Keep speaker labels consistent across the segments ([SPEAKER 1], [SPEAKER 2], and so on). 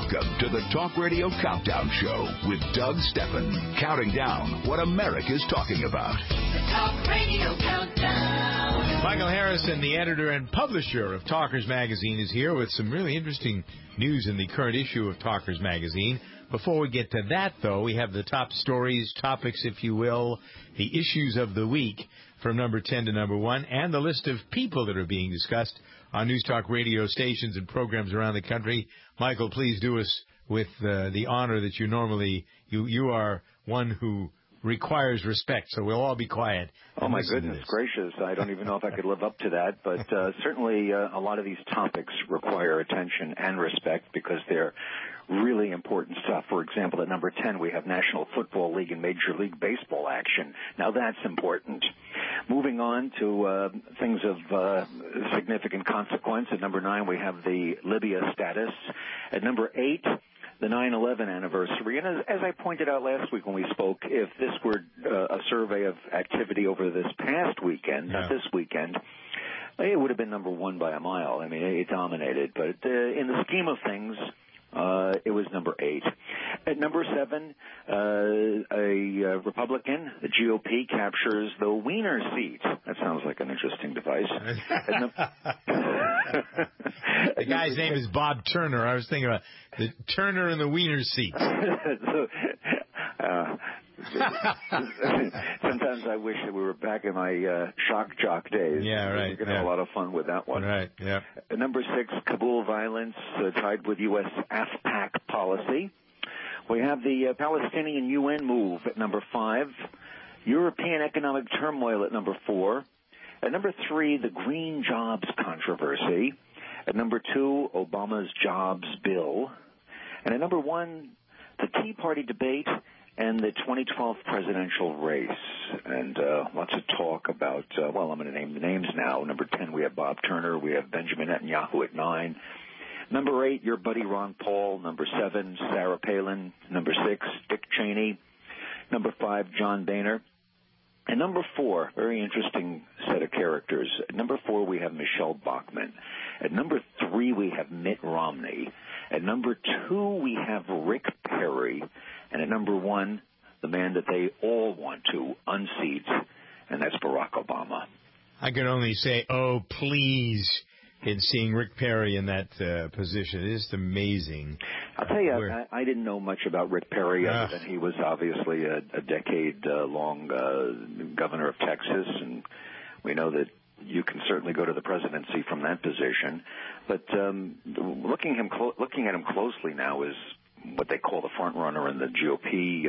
[SPEAKER 1] Welcome to the Talk Radio Countdown Show with Doug Steffen, counting down what America's talking about.
[SPEAKER 2] The Talk Radio Countdown.
[SPEAKER 3] Michael Harrison, the editor and publisher of Talkers Magazine, is here with some really interesting news in the current issue of Talkers Magazine. Before we get to that, though, we have the top stories, topics, if you will, the issues of the week from number 10 to number 1, and the list of people that are being discussed on News Talk radio stations and programs around the country. Michael, please do us with the honor that you normally, you are one who requires respect, so we'll all be quiet.
[SPEAKER 4] Oh, my goodness gracious. I don't even know if I could live up to that, but certainly a lot of these topics require attention and respect because they're really important stuff. For example, at number 10, we have National Football League and Major League Baseball action. Now, that's important. Moving on to things of significant consequence. At number 9, we have the Libya status. At number 8, the 9/11 anniversary. And as I pointed out last week when we spoke, if this were a survey of activity over this past weekend, not this weekend, it would have been number 1 by a mile. I mean, it dominated. But in the scheme of things, it was number 8. At number 7, a Republican, the GOP, captures the Wiener seat. That sounds like an interesting device.
[SPEAKER 3] The guy's name is Bob Turner. I was thinking about the Turner and the Wiener seat.
[SPEAKER 4] Sometimes I wish that we were back in my shock jock days.
[SPEAKER 3] Yeah, right.
[SPEAKER 4] We're going to have a lot of fun with that one.
[SPEAKER 3] Right, yeah.
[SPEAKER 4] At number 6, Kabul violence tied with U.S. AfPak policy. We have the Palestinian UN move at number 5. European economic turmoil at number 4. At number 3, the green jobs controversy. At number 2, Obama's jobs bill. And at number 1, the Tea Party debate and the 2012 presidential race. And lots of talk about, I'm going to name the names now. Number 10, we have Bob Turner. We have Benjamin Netanyahu at 9. Number 8, your buddy Ron Paul. Number 7, Sarah Palin. Number 6, Dick Cheney. Number 5, John Boehner. And number 4, very interesting set of characters. At number 4, we have Michelle Bachmann. At number 3, we have Mitt Romney. At number 2, we have Rick Perry. And at number 1, the man that they all want to unseat, and that's Barack Obama.
[SPEAKER 3] I can only say, oh, please, in seeing Rick Perry in that position. It is amazing.
[SPEAKER 4] I'll tell you, I didn't know much about Rick Perry other than he was obviously a decade-long governor of Texas, and we know that you can certainly go to the presidency from that position. But looking at him closely now is what they call the front runner in the GOP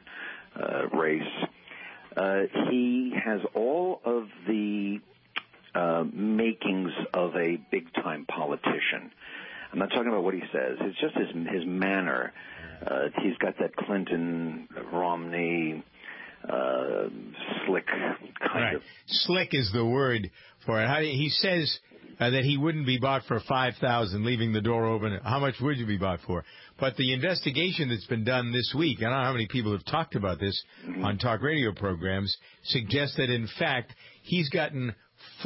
[SPEAKER 4] race. He has all of the makings of a big-time politician. I'm not talking about what he says. It's just his manner. He's got that Clinton, Romney, slick kind of.
[SPEAKER 3] Slick is the word for it. He says that he wouldn't be bought for $5,000, leaving the door open. How much would you be bought for? But the investigation that's been done this week, I don't know how many people have talked about this on talk radio programs, suggests that, in fact, he's gotten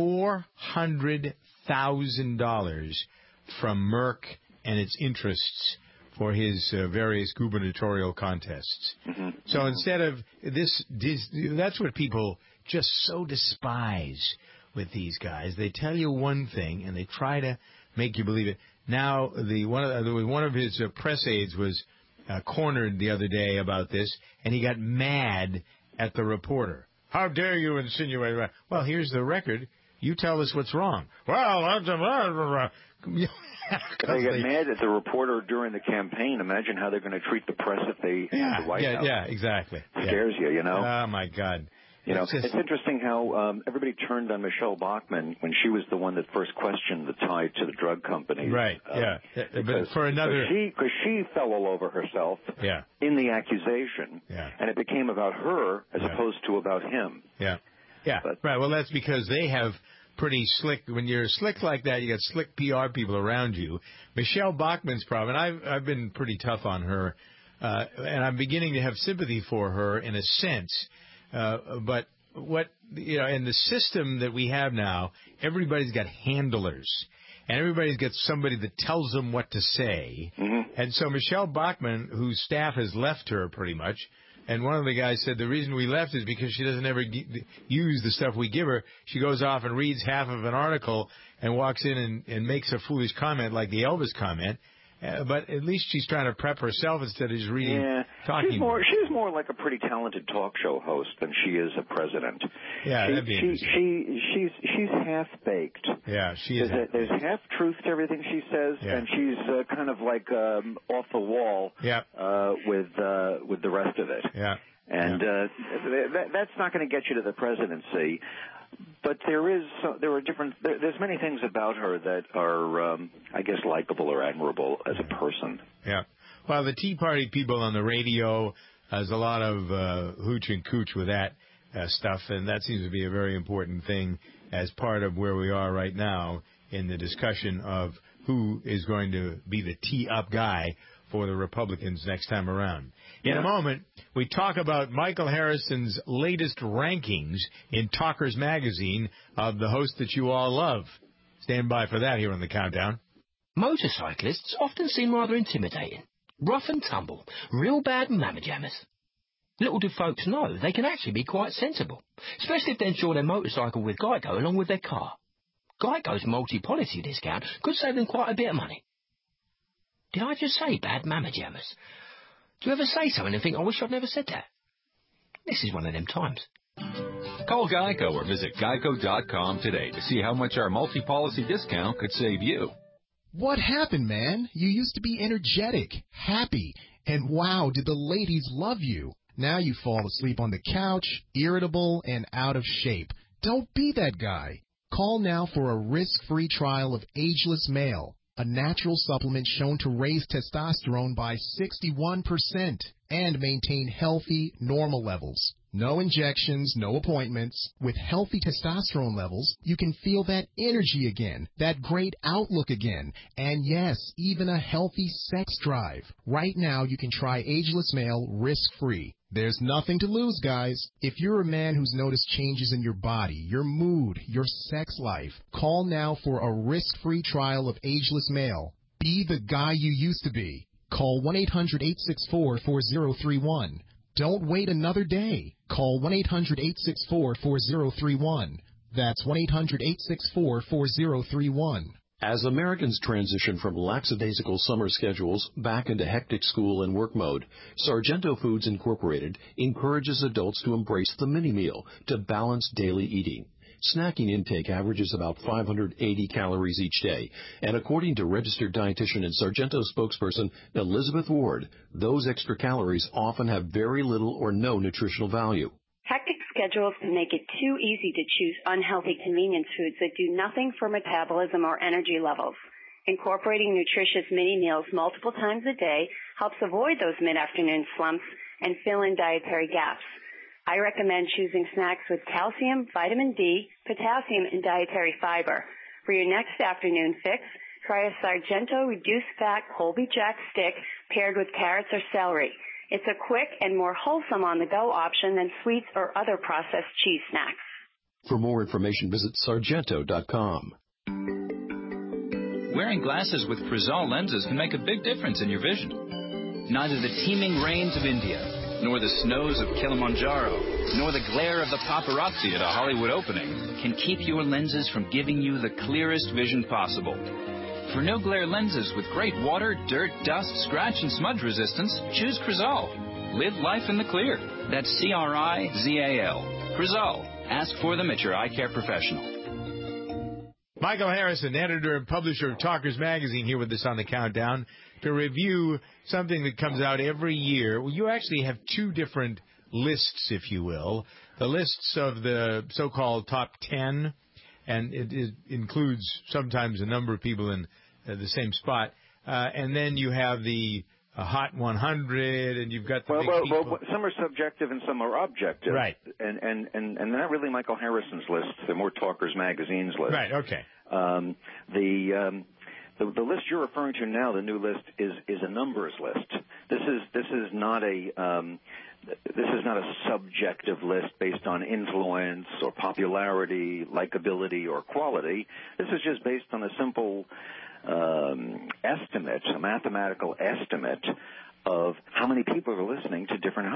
[SPEAKER 3] $400,000 from Merck and its interests for his various gubernatorial contests. So instead of this, that's what people just so despise with these guys. They tell you one thing and they try to make you believe it. Now, one of his press aides was cornered the other day about this, and he got mad at the reporter. How dare you insinuate that? Well, here's the record. You tell us what's wrong. Well,
[SPEAKER 4] they get mad at the reporter during the campaign. Imagine how they're going to treat the press if they have the White House.
[SPEAKER 3] Yeah, exactly.
[SPEAKER 4] Scares you, you know?
[SPEAKER 3] Oh, my God.
[SPEAKER 4] You know, it's interesting how everybody turned on Michelle Bachmann when she was the one that first questioned the tie to the drug company.
[SPEAKER 3] Right, but for another...
[SPEAKER 4] Because she fell all over herself in the accusation, and it became about her as opposed to about him. But,
[SPEAKER 3] right, well, that's because they have pretty slick... When you're slick like that, you got slick PR people around you. Michelle Bachmann's problem, and I've been pretty tough on her, and I'm beginning to have sympathy for her in a sense... but what, in the system that we have now, everybody's got handlers. and everybody's got somebody that tells them what to say.
[SPEAKER 4] Mm-hmm.
[SPEAKER 3] And so Michelle Bachmann, whose staff has left her pretty much, and one of the guys said the reason we left is because she doesn't ever use the stuff we give her. She goes off and reads half of an article and walks in and makes a foolish comment like the Elvis comment. But at least she's trying to prep herself instead of just reading, talking.
[SPEAKER 4] She's more like a pretty talented talk show host than she is a president.
[SPEAKER 3] Yeah, that'd be interesting.
[SPEAKER 4] She's half baked.
[SPEAKER 3] Yeah, she is.
[SPEAKER 4] There's half truth to everything she says, and she's kind of like off the wall.
[SPEAKER 3] Yeah.
[SPEAKER 4] With the rest of it.
[SPEAKER 3] Yeah.
[SPEAKER 4] And that's not going to get you to the presidency. But there's many things about her that are, I guess, likable or admirable as a person.
[SPEAKER 3] Yeah. Well, the Tea Party people on the radio, there's a lot of hooch and cooch with that stuff, and that seems to be a very important thing as part of where we are right now in the discussion of who is going to be the tee-up guy for the Republicans next time around. In a moment, we talk about Michael Harrison's latest rankings in Talkers Magazine of the host that you all love. Stand by for that here on the Countdown.
[SPEAKER 5] Motorcyclists often seem rather intimidating. Rough and tumble, real bad mamma jammers. Little do folks know they can actually be quite sensible, especially if they insure their motorcycle with Geico along with their car. Geico's multi-policy discount could save them quite a bit of money. Did I just say bad mamma jammers? Do you ever say something and think, I wish I'd never said that? This is one of them times.
[SPEAKER 6] Call Geico or visit geico.com today to see how much our multi-policy discount could save you.
[SPEAKER 7] What happened, man? You used to be energetic, happy, and wow, did the ladies love you. Now you fall asleep on the couch, irritable and out of shape. Don't be that guy. Call now for a risk-free trial of Ageless Male, a natural supplement shown to raise testosterone by 61% and maintain healthy, normal levels. No injections, no appointments. With healthy testosterone levels, you can feel that energy again, that great outlook again, and yes, even a healthy sex drive. Right now, you can try Ageless Male risk-free. There's nothing to lose, guys. If you're a man who's noticed changes in your body, your mood, your sex life, call now for a risk-free trial of Ageless Male. Be the guy you used to be. Call 1-800-864-4031. Don't wait another day. Call 1-800-864-4031. That's 1-800-864-4031.
[SPEAKER 8] As Americans transition from lackadaisical summer schedules back into hectic school and work mode, Sargento Foods Incorporated encourages adults to embrace the mini-meal to balance daily eating. Snacking intake averages about 580 calories each day, and according to registered dietitian and Sargento spokesperson Elizabeth Ward, those extra calories often have very little or no nutritional value.
[SPEAKER 9] Hectic schedules can make it too easy to choose unhealthy convenience foods that do nothing for metabolism or energy levels. Incorporating nutritious mini meals multiple times a day helps avoid those mid-afternoon slumps and fill in dietary gaps. I recommend choosing snacks with calcium, vitamin D, potassium, and dietary fiber. For your next afternoon fix, try a Sargento reduced-fat Colby Jack stick paired with carrots or celery. It's a quick and more wholesome on-the-go option than sweets or other processed cheese snacks.
[SPEAKER 8] For more information, visit Sargento.com.
[SPEAKER 10] Wearing glasses with Crizal lenses can make a big difference in your vision. Neither the teeming rains of India, nor the snows of Kilimanjaro, nor the glare of the paparazzi at a Hollywood opening can keep your lenses from giving you the clearest vision possible. For no-glare lenses with great water, dirt, dust, scratch, and smudge resistance, choose Crizal. Live life in the clear. That's Crizal. Crizal. Ask for them at your eye care professional.
[SPEAKER 3] Michael Harrison, editor and publisher of Talkers Magazine, here with us on the Countdown to review something that comes out every year. Well, you actually have two different lists, if you will. The lists of the so-called top 10, and it includes sometimes a number of people in the same spot. And then you have the Hot 100, and you've got the big people.
[SPEAKER 4] Well, some are subjective and some are objective.
[SPEAKER 3] Right.
[SPEAKER 4] And not really Michael Harrison's list. They're more Talkers Magazine's list.
[SPEAKER 3] Right, okay.
[SPEAKER 4] The list you're referring to now, the new list, is a numbers list. This is not a this is not a subjective list based on influence or popularity, likability, or quality. This is just based on a simple estimate, a mathematical estimate of how many people are listening to different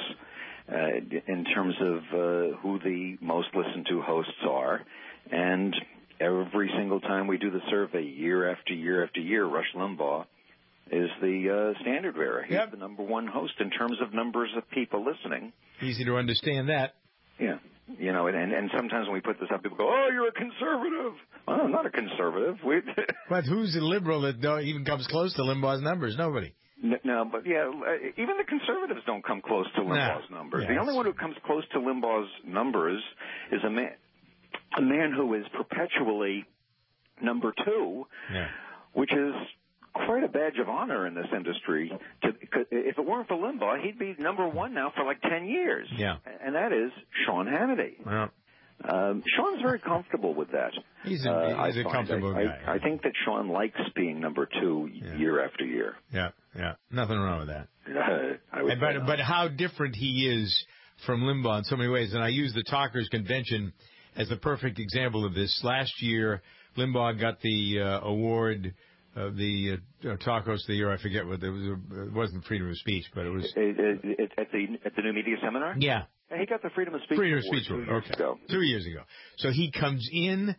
[SPEAKER 4] hosts in terms of who the most listened to hosts are. And every single time we do the survey, year after year after year, Rush Limbaugh is the standard bearer. He's the number one host in terms of numbers of people listening.
[SPEAKER 3] Easy to understand that.
[SPEAKER 4] Yeah. You know, and sometimes when we put this up, people go, "Oh, you're a conservative." Well, I'm not a conservative.
[SPEAKER 3] But who's the liberal that even comes close to Limbaugh's numbers? Nobody.
[SPEAKER 4] No, but even the conservatives don't come close to Limbaugh's numbers. The only one who comes close to Limbaugh's numbers is a man who is perpetually number two, which is quite a badge of honor in this industry. If it weren't for Limbaugh, he'd be number one now for like 10 years.
[SPEAKER 3] Yeah.
[SPEAKER 4] And that is Sean Hannity.
[SPEAKER 3] Yeah.
[SPEAKER 4] Sean's very comfortable with that.
[SPEAKER 3] He's a comfortable guy.
[SPEAKER 4] I think that Sean likes being number two year after year.
[SPEAKER 3] Yeah, yeah. Nothing wrong with that.
[SPEAKER 4] But
[SPEAKER 3] how different he is from Limbaugh in so many ways. And I use the Talkers Convention as the perfect example of this. Last year, Limbaugh got the award of the Talk Host of the Year. I forget what it was. It wasn't freedom of speech, but it was
[SPEAKER 4] at the New Media Seminar.
[SPEAKER 3] Yeah,
[SPEAKER 4] he got the freedom of speech.
[SPEAKER 3] Freedom of speech award. 2 years ago. So he comes in.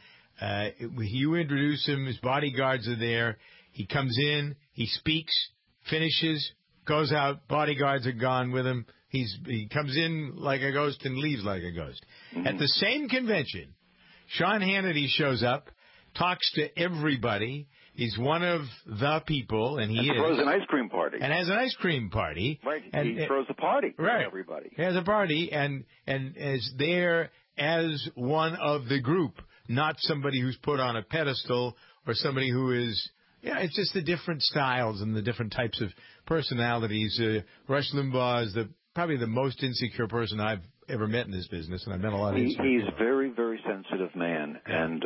[SPEAKER 3] You introduce him. His bodyguards are there. He comes in. He speaks. Finishes. Goes out. Bodyguards are gone with him. He comes in like a ghost and leaves like a ghost. Mm-hmm. At the same convention, Sean Hannity shows up, talks to everybody. He's one of the people, and he
[SPEAKER 4] throws an ice cream party.
[SPEAKER 3] And has an ice cream party.
[SPEAKER 4] Right. He throws a party for everybody.
[SPEAKER 3] He has a party and is there as one of the group, not somebody who's put on a pedestal or somebody who is, it's just the different styles and the different types of personalities. Rush Limbaugh is probably the most insecure person I've ever met in this business, and I've met a lot of
[SPEAKER 4] He's a very, very sensitive man, and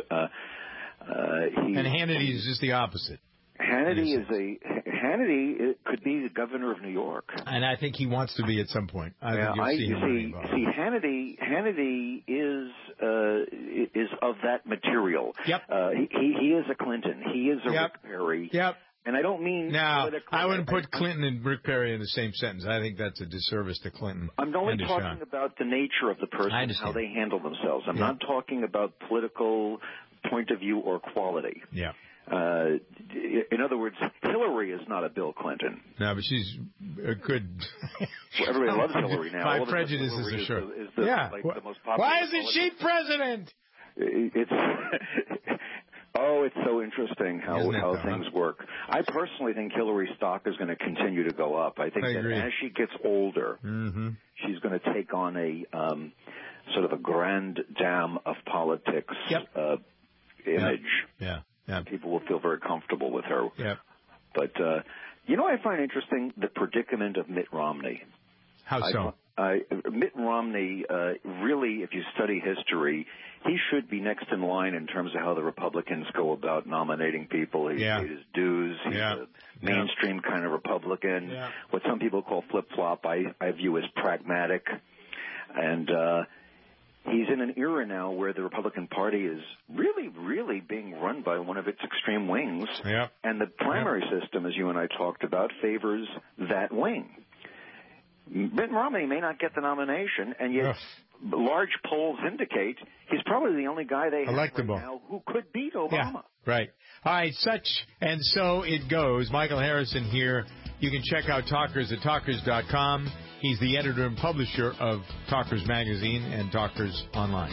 [SPEAKER 3] Hannity is just the opposite.
[SPEAKER 4] Hannity could be the governor of New York,
[SPEAKER 3] and I think he wants to be at some point.
[SPEAKER 4] Hannity is of that material.
[SPEAKER 3] Yep.
[SPEAKER 4] He is a Clinton. He is a Rick Perry.
[SPEAKER 3] Yep.
[SPEAKER 4] And I don't mean...
[SPEAKER 3] No, I wouldn't put Clinton and Rick Perry in the same sentence. I think that's a disservice to Clinton.
[SPEAKER 4] I'm only talking about the nature of the person and how they handle themselves. I'm not talking about political point of view or quality.
[SPEAKER 3] Yeah.
[SPEAKER 4] In other words, Hillary is not a Bill Clinton.
[SPEAKER 3] No, but she's a good...
[SPEAKER 4] Well, everybody loves Hillary now.
[SPEAKER 3] My prejudice is a sure.
[SPEAKER 4] The most popular.
[SPEAKER 3] Why isn't she president?
[SPEAKER 4] It's so interesting how things work. I personally think Hillary's stock is going to continue to go up. I think that as she gets older, she's going to take on a sort of a grand dame of politics image.
[SPEAKER 3] Yeah.
[SPEAKER 4] People will feel very comfortable with her.
[SPEAKER 3] Yeah.
[SPEAKER 4] But, I find interesting the predicament of Mitt Romney.
[SPEAKER 3] How so?
[SPEAKER 4] Mitt Romney, really, if you study history, he should be next in line in terms of how the Republicans go about nominating people. He's paid his dues. He's a mainstream kind of Republican.
[SPEAKER 3] Yeah.
[SPEAKER 4] What some people call flip-flop, I view as pragmatic. And he's in an era now where the Republican Party is really, really being run by one of its extreme wings.
[SPEAKER 3] Yep.
[SPEAKER 4] And the primary system, as you and I talked about, favors that wing. Mitt Romney may not get the nomination, and yet large polls indicate he's probably the only guy they have right now who could beat Obama.
[SPEAKER 3] Yeah, right. All right, and so it goes. Michael Harrison here. You can check out Talkers at Talkers.com. He's the editor and publisher of Talkers Magazine and Talkers Online.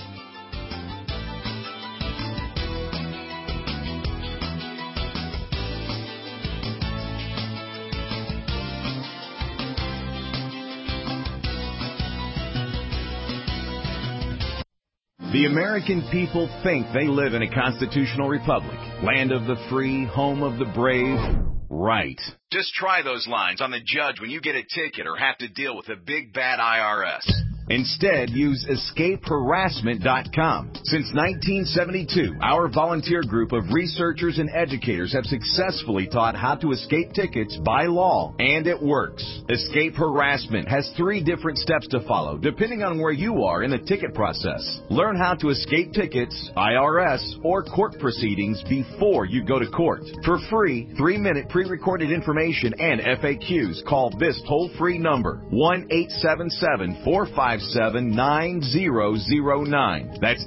[SPEAKER 11] The American people think they live in a constitutional republic, land of the free, home of the brave. Right.
[SPEAKER 1] Just try those lines on the judge when you get a ticket or have to deal with a big bad IRS.
[SPEAKER 11] Instead, use escapeharassment.com. Since 1972, our volunteer group of researchers and educators have successfully taught how to escape tickets by law, and it works. Escape Harassment has 3 different steps to follow, depending on where you are in the ticket process. Learn how to escape tickets, IRS, or court proceedings before you go to court. For free, 3-minute pre-recorded information and FAQs, call this toll-free number, 1-877-457-9009. That's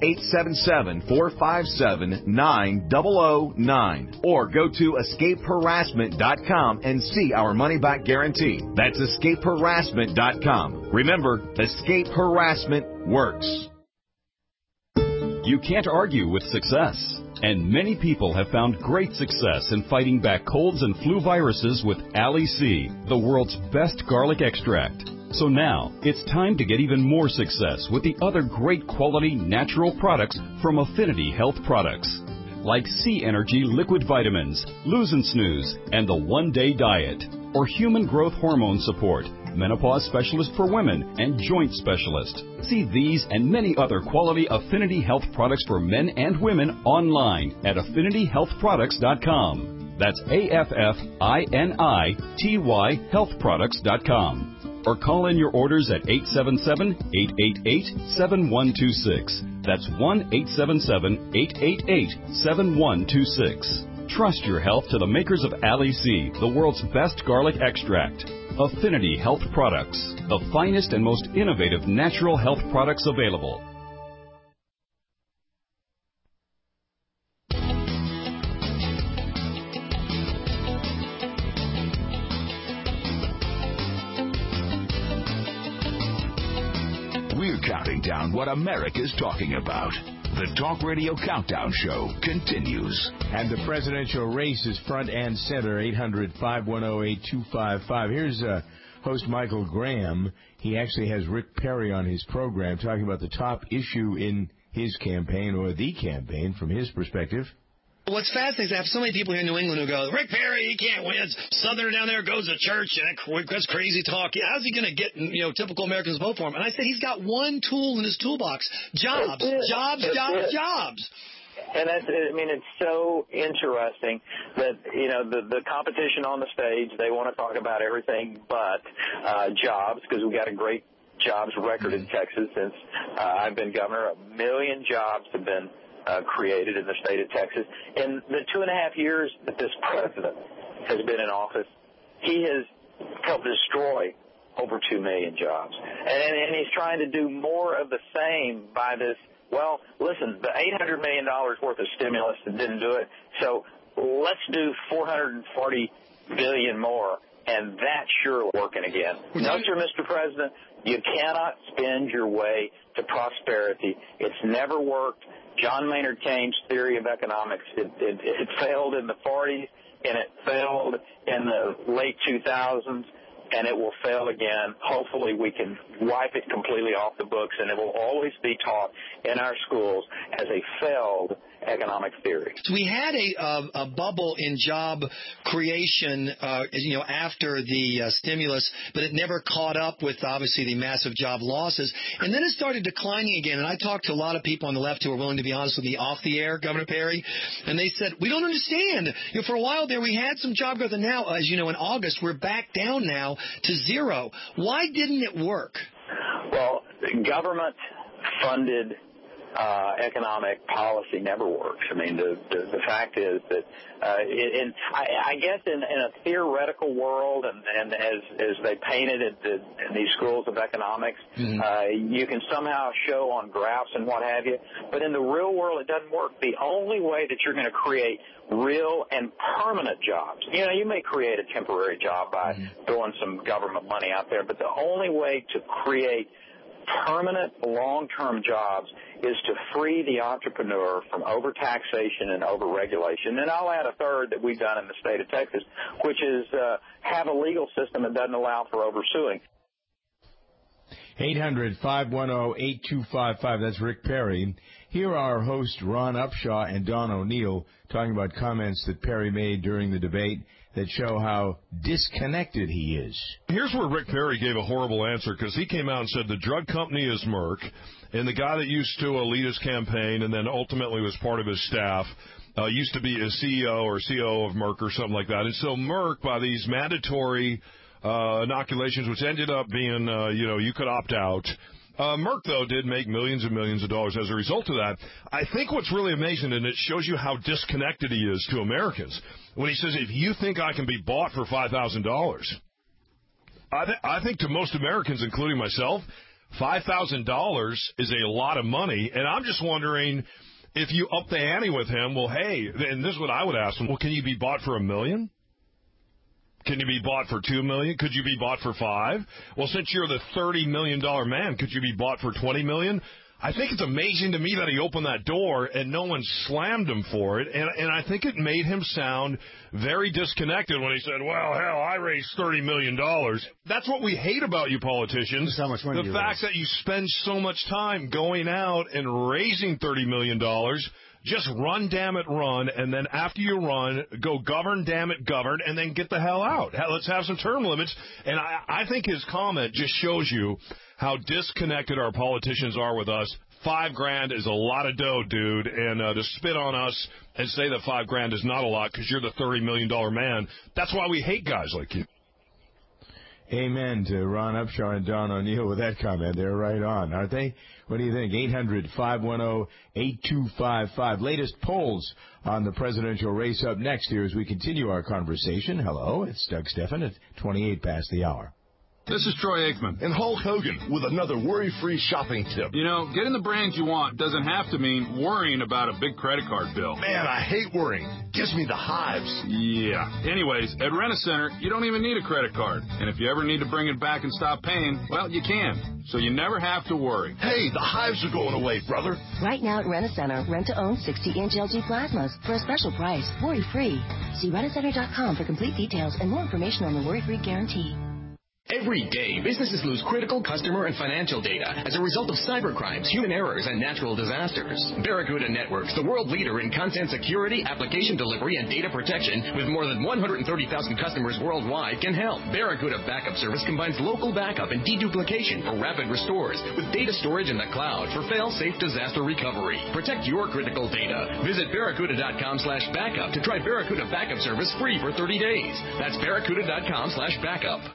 [SPEAKER 11] 877-457-9009. Or go to escapeharassment.com and see our money-back guarantee. That's escapeharassment.com. Remember, escape harassment works.
[SPEAKER 12] You can't argue with success. And many people have found great success in fighting back colds and flu viruses with Ali C, the world's best garlic extract. So now, it's time to get even more success with the other great quality natural products from Affinity Health Products, like C Energy Liquid Vitamins, Lose and Snooze, and the One Day Diet, or Human Growth Hormone Support, Menopause Specialist for Women, and Joint Specialist. See these and many other quality Affinity Health products for men and women online at AffinityHealthProducts.com. That's AFFINITY healthproducts.com. Or call in your orders at 877-888-7126. That's 1-877-888-7126. Trust your health to the makers of Ali C, the world's best garlic extract. Affinity Health Products, the finest and most innovative natural health products available.
[SPEAKER 1] We're counting down what America's talking about. The Talk Radio Countdown Show continues.
[SPEAKER 3] And the presidential race is front and center, 800-510-8255. Here's host Michael Graham. He actually has Rick Perry on his program talking about the top issue in his campaign, or the campaign from his perspective.
[SPEAKER 13] What's fascinating is I have so many people here in New England who go, Rick Perry, he can't win. Southerner down there goes to church, and that's crazy talk. How's he going to get, typical Americans vote for him? And I said, he's got one tool in his toolbox: jobs, jobs, jobs, jobs.
[SPEAKER 14] And it's so interesting that, the competition on the stage, they want to talk about everything but jobs, because we've got a great jobs record in Texas since I've been governor. 1 million jobs have been created in the state of Texas. In the 2.5 years that this president has been in office, he has helped destroy over 2 million jobs. And he's trying to do more of the same by this. Well, listen, the $800 million worth of stimulus didn't do it, so let's do $440 billion more, and that's sure working again. No, sir, Mr. President, you cannot spend your way to prosperity. It's never worked. John Maynard Keynes' theory of economics, it failed in the 40s, and it failed in the late 2000s, and it will fail again. Hopefully we can wipe it completely off the books, and it will always be taught in our schools as a failed economic theory.
[SPEAKER 13] So we had a bubble in job creation, after the stimulus, but it never caught up with, obviously, the massive job losses. And then it started declining again. And I talked to a lot of people on the left who were willing to be honest with me off the air, Governor Perry, and they said, we don't understand. For a while there, we had some job growth, and now, as you know, in August, we're back down now to zero. Why didn't it work?
[SPEAKER 14] Well, government-funded economic policy never works. I mean, the fact is that I guess in a theoretical world, and as they paint it in these schools of economics, you can somehow show on graphs and what have you, but in the real world it doesn't work. The only way that you're going to create real and permanent jobs, you may create a temporary job by throwing some government money out there, but the only way to create permanent long-term jobs is to free the entrepreneur from overtaxation and overregulation. And I'll add a third that we've done in the state of Texas, which is have a legal system that doesn't allow for oversuing.
[SPEAKER 3] 800-510-8255. That's Rick Perry. Here are our hosts Ron Upshaw and Don O'Neill talking about comments that Perry made during the debate that show how disconnected he is.
[SPEAKER 15] Here's where Rick Perry gave a horrible answer, because he came out and said the drug company is Merck, and the guy that used to lead his campaign and then ultimately was part of his staff used to be a CEO or COO of Merck or something like that. And so Merck, by these mandatory inoculations, which ended up being, you could opt out. Merck, though, did make millions and millions of dollars as a result of that. I think what's really amazing, and it shows you how disconnected he is to Americans, when he says, if you think I can be bought for $5,000, I think to most Americans, including myself, $5,000 is a lot of money. And I'm just wondering, if you up the ante with him, well, hey, and this is what I would ask him, well, can you be bought for $1 million? Can you be bought for $2 million? Could you be bought for $5 million? Well, since you're the $30 million man, could you be bought for $20 million? I think it's amazing to me that he opened that door and no one slammed him for it. And I think it made him sound very disconnected when he said, well, hell, I raised $30 million. That's what we hate about you politicians.
[SPEAKER 3] That's how much money
[SPEAKER 15] the fact that you spend so much time going out and raising $30 million. Just run, damn it, run, and then after you run, go govern, damn it, govern, and then get the hell out. Let's have some term limits. And I think his comment just shows you how disconnected our politicians are with us. $5,000 is a lot of dough, dude, and to spit on us and say that $5,000 is not a lot because you're the $30 million man, that's why we hate guys like you.
[SPEAKER 3] Amen to Ron Upshaw and Don O'Neill with that comment. They're right on, aren't they? What do you think? 800-510-8255. Latest polls on the presidential race up next here as we continue our conversation. Hello, it's Doug Steffen at 28 past the hour.
[SPEAKER 16] This is Troy Aikman.
[SPEAKER 17] And Hulk Hogan with another worry-free shopping tip.
[SPEAKER 16] You know, getting the brands you want doesn't have to mean worrying about a big credit card bill.
[SPEAKER 17] Man, I hate worrying. Gives me the hives.
[SPEAKER 16] Yeah. Anyways, at Rent-A-Center, you don't even need a credit card. And if you ever need to bring it back and stop paying, well, you can. So you never have to worry.
[SPEAKER 17] Hey, the hives are going away, brother.
[SPEAKER 18] Right now at Rent-A-Center, rent-to-own 60-inch LG plasmas for a special price, worry-free. See rentacenter.com for complete details and more information on the worry-free guarantee.
[SPEAKER 19] Every day, businesses lose critical customer and financial data as a result of cybercrimes, human errors, and natural disasters. Barracuda Networks, the world leader in content security, application delivery, and data protection, with more than 130,000 customers worldwide, can help. Barracuda Backup Service combines local backup and deduplication for rapid restores with data storage in the cloud for fail-safe disaster recovery. Protect your critical data. Visit barracuda.com/backup to try Barracuda Backup Service free for 30 days. That's barracuda.com/backup.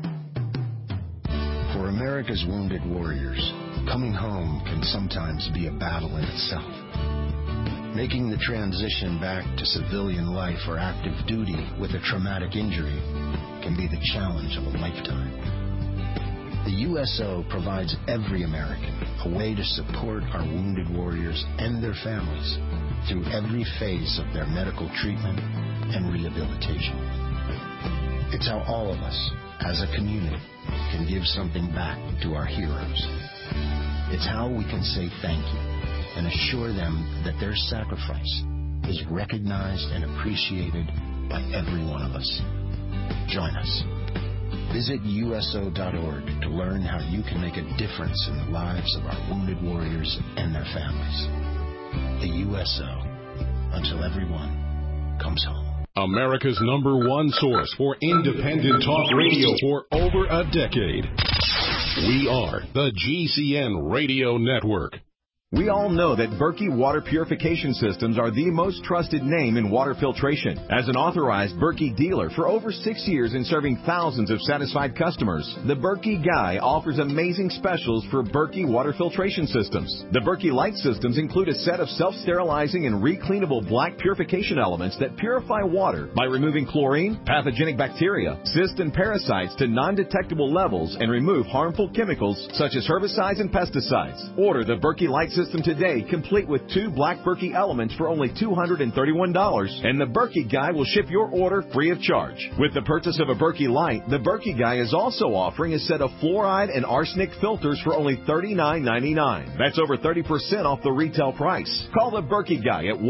[SPEAKER 20] For America's wounded warriors, coming home can sometimes be a battle in itself. Making the transition back to civilian life or active duty with a traumatic injury can be the challenge of a lifetime. The USO provides every American a way to support our wounded warriors and their families through every phase of their medical treatment and rehabilitation. It's how all of us, as a community, can give something back to our heroes. It's how we can say thank you and assure them that their sacrifice is recognized and appreciated by every one of us. Join us. Visit USO.org to learn how you can make a difference in the lives of our wounded warriors and their families. The USO, until everyone comes home.
[SPEAKER 21] America's #1 source for independent talk radio for over a decade. We are the GCN Radio Network.
[SPEAKER 11] We all know that Berkey Water Purification Systems are the most trusted name in water filtration. As an authorized Berkey dealer for over 6 years and serving thousands of satisfied customers, the Berkey Guy offers amazing specials for Berkey Water Filtration Systems. The Berkey Light Systems include a set of self-sterilizing and recleanable black purification elements that purify water by removing chlorine, pathogenic bacteria, cysts, and parasites to non-detectable levels and remove harmful chemicals such as herbicides and pesticides. Order the Berkey Light system today, complete with 2 Black Berkey elements for only $231, and the Berkey Guy will ship your order free of charge. With the purchase of a Berkey Light, the Berkey Guy is also offering a set of fluoride and arsenic filters for only $39.99. That's over 30% off the retail price. Call the Berkey Guy at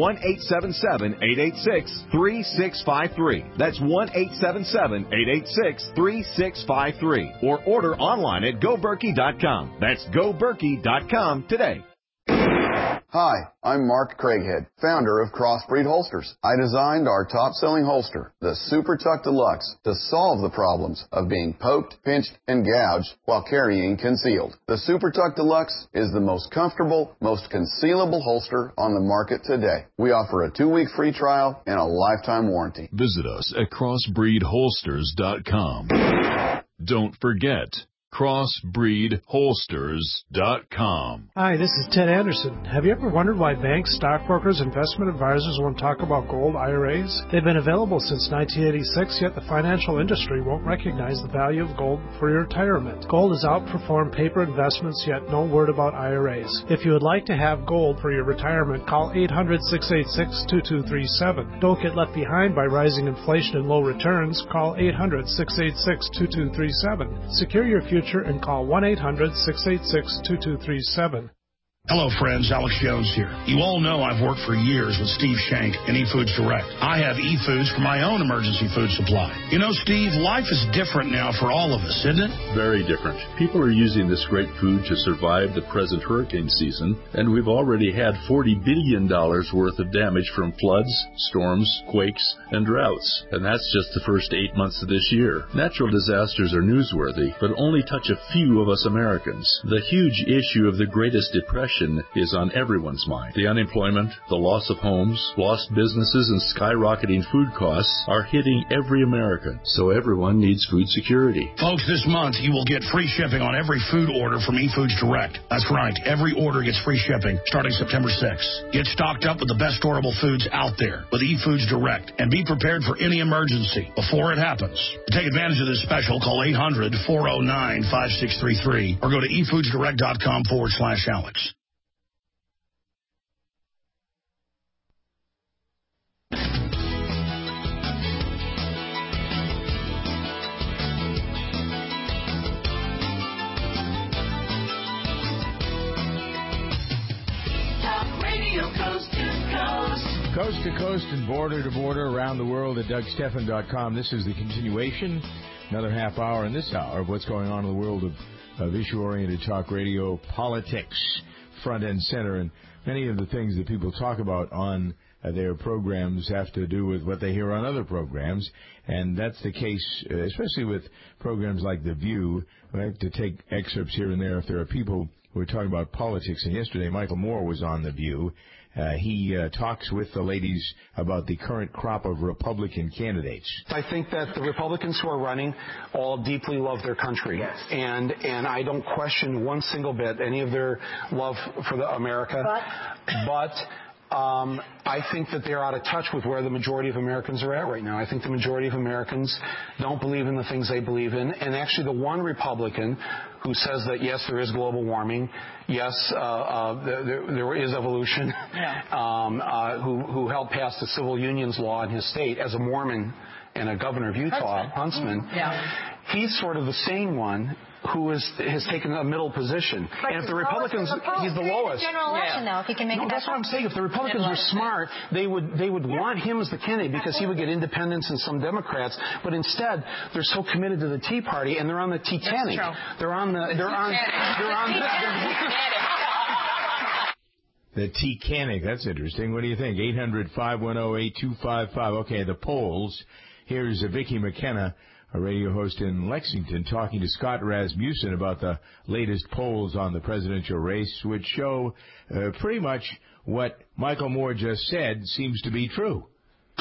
[SPEAKER 11] 1-877-886-3653. That's 1-877-886-3653. Or order online at GoBerkey.com. That's GoBerkey.com today.
[SPEAKER 2] Hi, I'm Mark Craighead, founder of Crossbreed Holsters. I designed our top-selling holster, the Super Tuck Deluxe, to solve the problems of being poked, pinched, and gouged while carrying concealed. The Super Tuck Deluxe is the most comfortable, most concealable holster on the market today. We offer a 2-week free trial and a lifetime warranty.
[SPEAKER 12] Visit us at crossbreedholsters.com. Don't forget, crossbreedholsters.com.
[SPEAKER 22] Hi, this is Ted Anderson. Have you ever wondered why banks, stockbrokers, investment advisors won't talk about gold IRAs? They've been available since 1986, yet the financial industry won't recognize the value of gold for your retirement. Gold has outperformed paper investments, yet no word about IRAs. If you would like to have gold for your retirement, call 800-686-2237. Don't get left behind by rising inflation and low returns. Call 800-686-2237. Secure your future and call 1-800-686-2237.
[SPEAKER 23] Hello, friends. Alex Jones here. You all know I've worked for years with Steve Shank and eFoods Direct. I have eFoods for my own emergency food supply. You know, Steve, life is different now for all of us, isn't it?
[SPEAKER 24] Very different. People are using this great food to survive the present hurricane season, and we've already had $40 billion worth of damage from floods, storms, quakes, and droughts. And that's just the first 8 months of this year. Natural disasters are newsworthy, but only touch a few of us Americans. The huge issue of the Greatest Depression is on everyone's mind. The unemployment, the loss of homes, lost businesses, and skyrocketing food costs are hitting every American, so everyone needs food security.
[SPEAKER 23] Folks, this month you will get free shipping on every food order from eFoods Direct. That's right, every order gets free shipping starting September 6th. Get stocked up with the best storable foods out there with eFoods Direct and be prepared for any emergency before it happens. To take advantage of this special, call 800-409-5633 or go to efoodsdirect.com/Alex.
[SPEAKER 3] Coast to coast and border to border around the world at DougStephan.com. This is the continuation, another half hour in this hour of what's going on in the world of issue-oriented talk radio, politics, front and center, and many of the things that people talk about on their programs have to do with what they hear on other programs, and that's the case especially with programs like The View. I have to take excerpts here and there if there are people who are talking about politics, and yesterday Michael Moore was on The View. He talks with the ladies about the current crop of Republican candidates.
[SPEAKER 25] I think that the Republicans who are running all deeply love their country. Yes. And I don't question one single bit any of their love for America. But I think that they're out of touch with where the majority of Americans are at right now. I think the majority of Americans don't believe in the things they believe in. And actually the one Republican who says that, yes, there is global warming, yes, there is evolution, who helped pass the civil unions law in his state as a Mormon and a governor of Utah, Huntsman. He's sort of the same one who has taken a middle position.
[SPEAKER 26] But
[SPEAKER 25] and if the Republicans, he's the lowest.
[SPEAKER 26] General election, though, if he can make it.
[SPEAKER 25] That's what I'm saying. If the Republicans were smart, they would want him as the candidate because he would get independents and some Democrats. But instead, they're so committed to the Tea Party and they're on the Titanic. They're on
[SPEAKER 3] the Titanic. That's interesting. What do you think? 800-510-8255. Okay, the polls. Here's Vicki McKenna, a radio host in Lexington, talking to Scott Rasmussen about the latest polls on the presidential race, which show pretty much what Michael Moore just said seems to be true.
[SPEAKER 27] How does it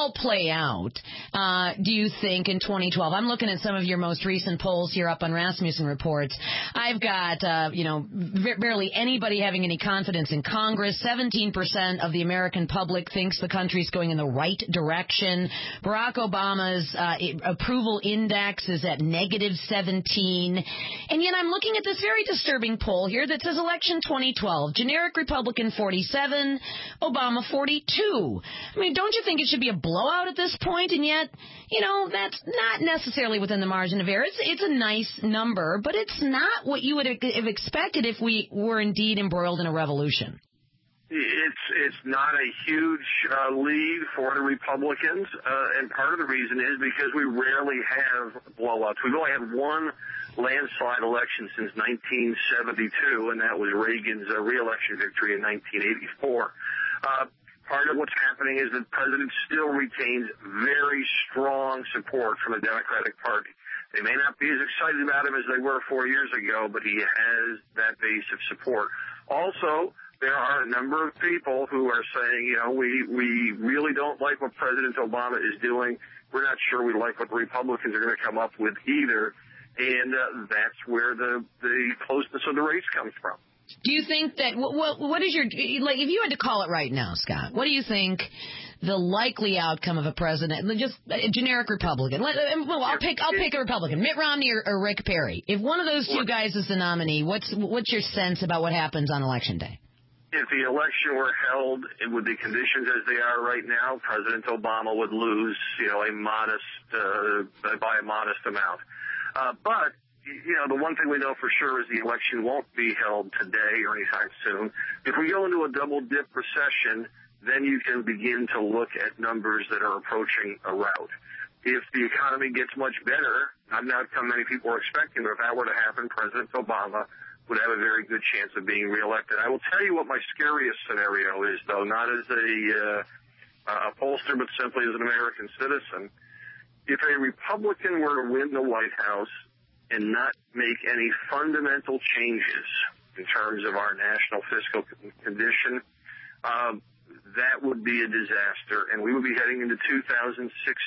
[SPEAKER 5] all play out, do you think, in 2012? I'm looking at some of your most recent polls here up on Rasmussen Reports. I've got, barely anybody having any confidence in Congress. 17% of the American public thinks the country's going in the right direction. Barack Obama's approval index is at negative 17. And yet I'm looking at this very disturbing poll here that says election 2012. Generic Republican 47, Obama 42. I mean, don't you think it should be a blowout at this point? And yet, that's not necessarily within the margin of error. It's a nice number, but it's not what you would have expected if we were indeed embroiled in a revolution.
[SPEAKER 6] It's not a huge lead for the Republicans, and part of the reason is because we rarely have blowouts. We've only had one landslide election since 1972, and that was Reagan's re-election victory in 1984. Part of what's happening is that the president still retains very strong support from the Democratic Party. They may not be as excited about him as they were 4 years ago, but he has that base of support. Also, there are a number of people who are saying, we really don't like what President Obama is doing. We're not sure we like what the Republicans are going to come up with either. And that's where the closeness of the race comes from.
[SPEAKER 5] Do you think that, what is your, if you had to call it right now, Scott, what do you think the likely outcome of a president, just a generic Republican? I'll pick a Republican, Mitt Romney or Rick Perry. If one of those two guys is the nominee, what's your sense about what happens on Election Day?
[SPEAKER 6] If the election were held with the conditions as they are right now, President Obama would lose, by a modest amount. But the one thing we know for sure is the election won't be held today or anytime soon. If we go into a double-dip recession, then you can begin to look at numbers that are approaching a rout. If the economy gets much better, not the outcome many people are expecting, but if that were to happen, President Obama would have a very good chance of being reelected. I will tell you what my scariest scenario is, though, not as a pollster, but simply as an American citizen. If a Republican were to win the White House and not make any fundamental changes in terms of our national fiscal condition, that would be a disaster, and we would be heading into 2016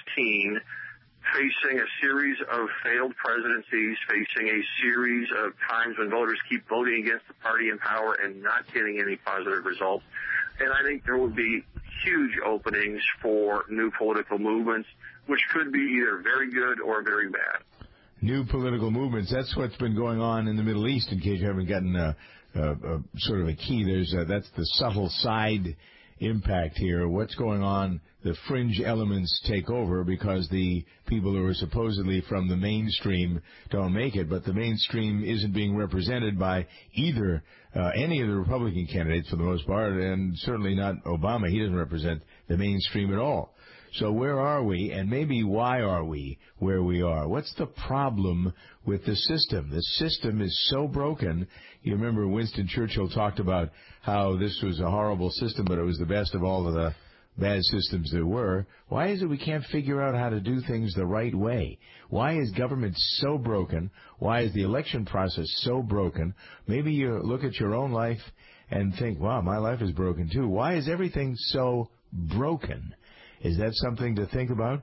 [SPEAKER 6] facing a series of failed presidencies, facing a series of times when voters keep voting against the party in power and not getting any positive results. And I think there would be huge openings for new political movements, which could be either very good or very bad.
[SPEAKER 3] New political movements. That's what's been going on in the Middle East, in case you haven't gotten sort of a key. That's the subtle side impact here. What's going on? The fringe elements take over because the people who are supposedly from the mainstream don't make it, but the mainstream isn't being represented by either any of the Republican candidates for the most part, and certainly not Obama. He doesn't represent the mainstream at all. So where are we, and maybe why are we where we are? What's the problem with the system? The system is so broken. You remember Winston Churchill talked about how this was a horrible system, but it was the best of all of the bad systems there were. Why is it we can't figure out how to do things the right way? Why is government so broken? Why is the election process so broken? Maybe you look at your own life and think, wow, my life is broken too. Why is everything so broken? Is that something to think about?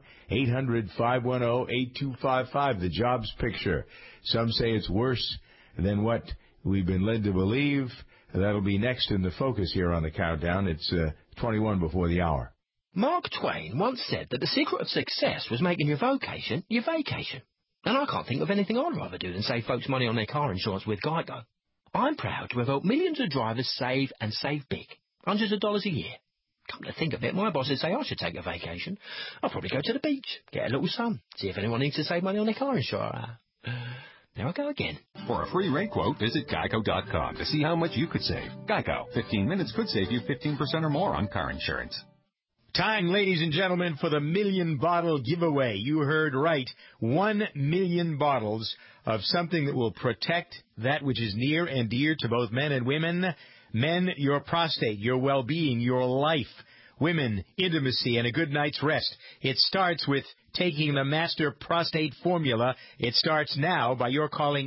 [SPEAKER 3] 800-510-8255, the jobs picture. Some say it's worse than what we've been led to believe. That'll be next in the focus here on the countdown. It's 21 before the hour.
[SPEAKER 7] Mark Twain once said that the secret of success was making your vocation your vacation. And I can't think of anything I'd rather do than save folks money on their car insurance with Geico. I'm proud to have helped millions of drivers save and save big. Hundreds of dollars a year. Come to think of it, my bosses say I should take a vacation. I'll probably go to the beach, get a little sun, see if anyone needs to save money on their car insurance. There I go again.
[SPEAKER 8] For a free rate quote, visit Geico.com to see how much you could save. Geico. 15 minutes could save you 15% or more on car insurance.
[SPEAKER 3] Time, ladies and gentlemen, for the million-bottle giveaway. You heard right. 1 million bottles of something that will protect that which is near and dear to both men and women. Men, your prostate, your well-being, your life. women, intimacy, and a good night's rest. It starts with taking the Master Prostate Formula. It starts now by your calling